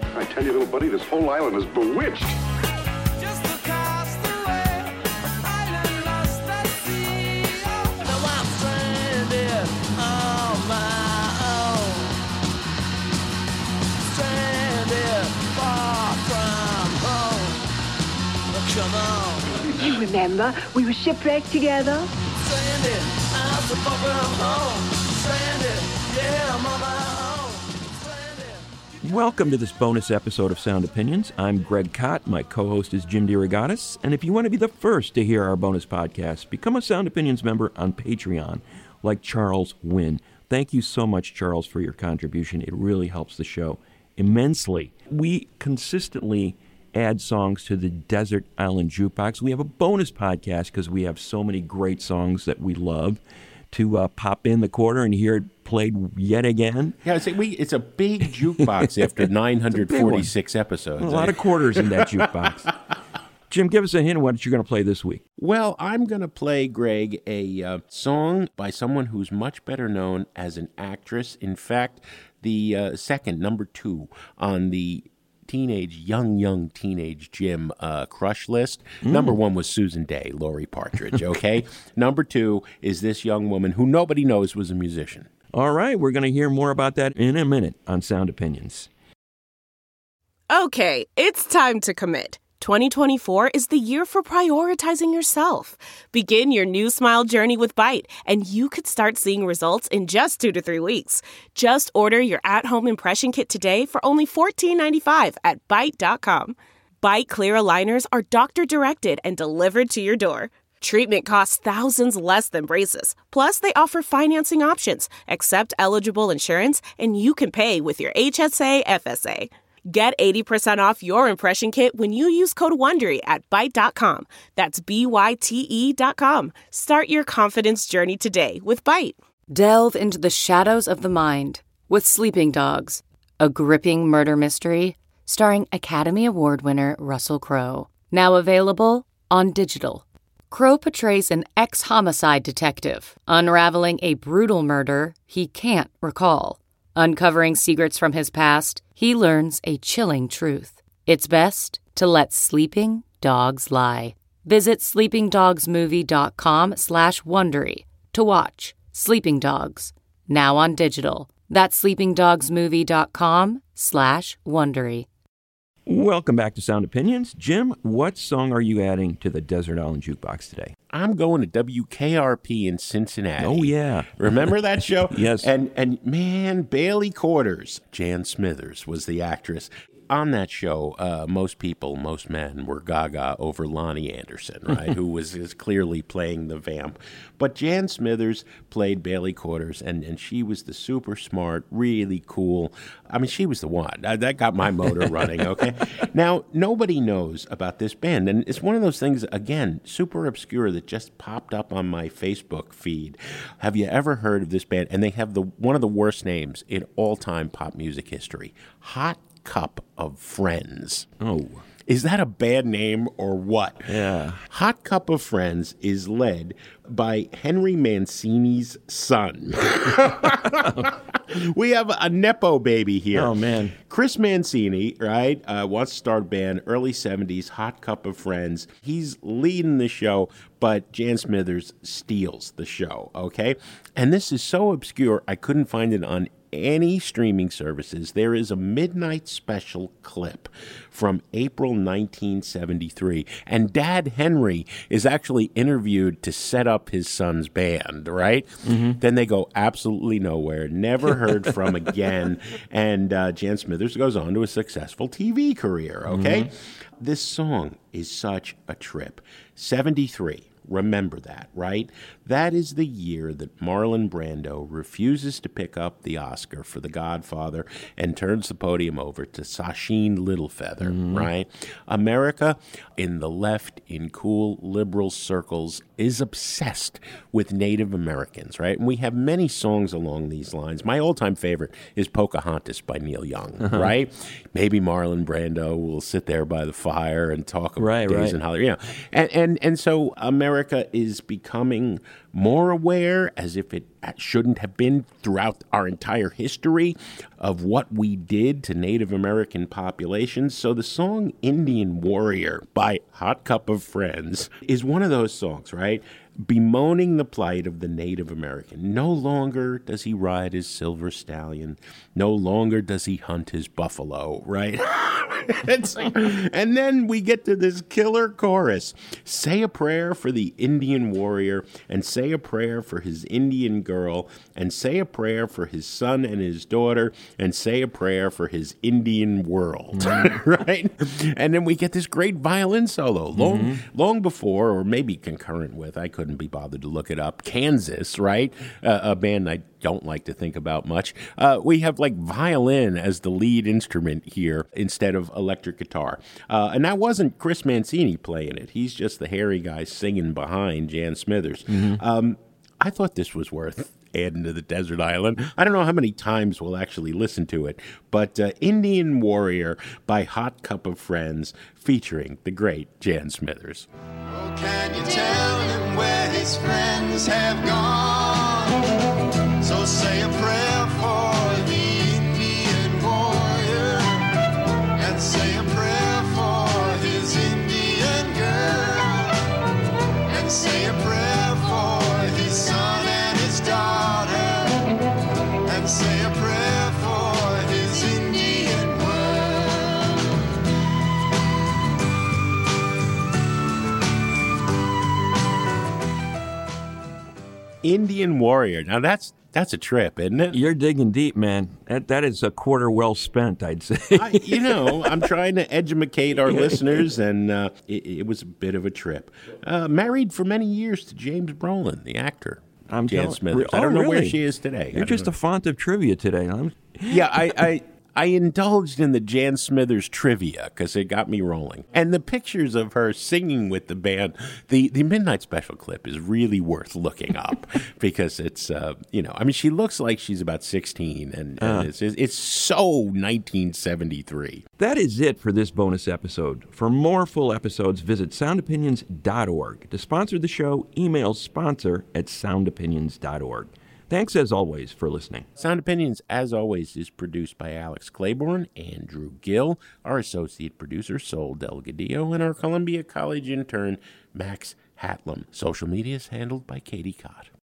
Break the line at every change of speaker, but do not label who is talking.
I tell you, little buddy, this whole island is bewitched.
Just across the way, an island lost at sea. Now I'm stranded on my own. Stranded far from home. Come on.
You remember, we were shipwrecked together.
Stranded, I'm so far from home. Stranded, yeah, I'm on my own. Stranded.
Welcome to this bonus episode of Sound Opinions. I'm Greg Kot. My co-host is Jim DeRogatis. And if you want to be the first to hear our bonus podcast, become a Sound Opinions member on Patreon, like Charles Wynn. Thank you so much, Charles, for your contribution. It really helps the show immensely. We consistently add songs to the Desert Island Jukebox. We have a bonus podcast because we have so many great songs that we love to pop in the quarter and hear it played yet again.
Yeah, it's a big jukebox after 946 episodes.
A lot of quarters in that jukebox. Jim, give us a hint of what you're going to play this week.
Well, I'm going to play, Greg, a song by someone who's much better known as an actress. In fact, the second, number 2 on the young teenage Jim crush list. Number 1 was Susan Day, Laurie Partridge, okay? Number 2 is this young woman who nobody knows was a musician.
All right, we're going to hear more about that in a minute on Sound Opinions.
Okay, it's time to commit. 2024 is the year for prioritizing yourself. Begin your new smile journey with Byte, and you could start seeing results in just 2 to 3 weeks. Just order your at-home impression kit today for only $14.95 at Byte.com. Byte clear aligners are doctor-directed and delivered to your door. Treatment costs thousands less than braces. Plus, they offer financing options, accept eligible insurance, and you can pay with your HSA FSA. Get 80% off your impression kit when you use code WONDERY at Byte.com. That's BYTE.com. Start your confidence journey today with Byte.
Delve into the shadows of the mind with Sleeping Dogs, a gripping murder mystery starring Academy Award winner Russell Crowe. Now available on digital. Crowe portrays an ex-homicide detective unraveling a brutal murder he can't recall. Uncovering secrets from his past, he learns a chilling truth. It's best to let sleeping dogs lie. Visit sleepingdogsmovie.com/Wondery to watch Sleeping Dogs, now on digital. That's sleepingdogsmovie.com/Wondery.
Welcome back to Sound Opinions. Jim, what song are you adding to the Desert Island Jukebox today?
I'm going to WKRP in Cincinnati.
Oh, yeah.
Remember that show?
Yes.
And man, Bailey Quarters, Jan Smithers was the actress. On that show, most men were gaga over Lonnie Anderson, right, who is clearly playing the vamp. But Jan Smithers played Bailey Quarters, and she was the super smart, really cool. I mean, she was the one. That got my motor running, okay? Now, nobody knows about this band, and it's one of those things, again, super obscure that just popped up on my Facebook feed. Have you ever heard of this band? And they have one of the worst names in all-time pop music history, Hot Cup of Friends.
Oh.
Is that a bad name or what?
Yeah.
Hot Cup of Friends is led by Henry Mancini's son. We have a Nepo baby here.
Oh, man.
Chris Mancini, right, wants to start a band, early 70s, Hot Cup of Friends. He's leading the show, but Jan Smithers steals the show, okay? And this is so obscure, I couldn't find it on any streaming services. There is a midnight special clip from April 1973, and Dad Henry is actually interviewed to set up his son's band, right? Mm-hmm. Then they go absolutely nowhere, never heard from again, and Jan Smithers goes on to a successful TV career, okay? Mm-hmm. This song is such a trip. 73. Remember that, right? That is the year that Marlon Brando refuses to pick up the Oscar for The Godfather and turns the podium over to Sacheen Littlefeather, right? America, in the left, in cool liberal circles, is obsessed with Native Americans, right? And we have many songs along these lines. My all-time favorite is Pocahontas by Neil Young, right? Maybe Marlon Brando will sit there by the fire and talk about days in Hollywood. You know. And so America America is becoming more aware, as if it shouldn't have been throughout our entire history, of what we did to Native American populations. So the song Indian Warrior by Hot Cup of Friends is one of those songs, right? Bemoaning the plight of the Native American. No longer does he ride his silver stallion. No longer does he hunt his buffalo, right? And then we get to this killer chorus. Say a prayer for the Indian warrior, and say a prayer for his Indian girl, and say a prayer for his son and his daughter, and say a prayer for his Indian world, right? And then we get this great violin solo. Long before, or maybe concurrent with, I couldn't be bothered to look it up, Kansas, right? A band I don't like to think about much. We have like violin as the lead instrument here instead of electric guitar. And that wasn't Chris Mancini playing it. He's just the hairy guy singing behind Jan Smithers. I thought this was worth adding to the Desert Island. I don't know how many times we'll actually listen to it, but Indian Warrior by Hot Cup of Friends featuring the great Jan Smithers.
Oh, can you tell him where his friends have gone? So say a prayer for the Indian warrior, and say a prayer for his Indian girl, and say a prayer for his son and his daughter, and say a prayer for his Indian world.
Indian Warrior. Now that's a trip, isn't it?
You're digging deep, man. That is a quarter well spent, I'd say.
I'm trying to educate our listeners, and it was a bit of a trip. Married for many years to James Brolin, the actor. Jan Smithers. I don't know where she is today.
You're just a font of trivia today.
Yeah, I indulged in the Jan Smithers trivia because it got me rolling. And the pictures of her singing with the band, the Midnight Special clip is really worth looking up because it's, she looks like she's about 16 and it's so 1973.
That is it for this bonus episode. For more full episodes, visit soundopinions.org. To sponsor the show, email sponsor@soundopinions.org. Thanks, as always, for listening.
Sound Opinions, as always, is produced by Alex Claiborne, Andrew Gill, our associate producer, Sol Delgadillo, and our Columbia College intern, Max Hatlam. Social media is handled by Katie Cott.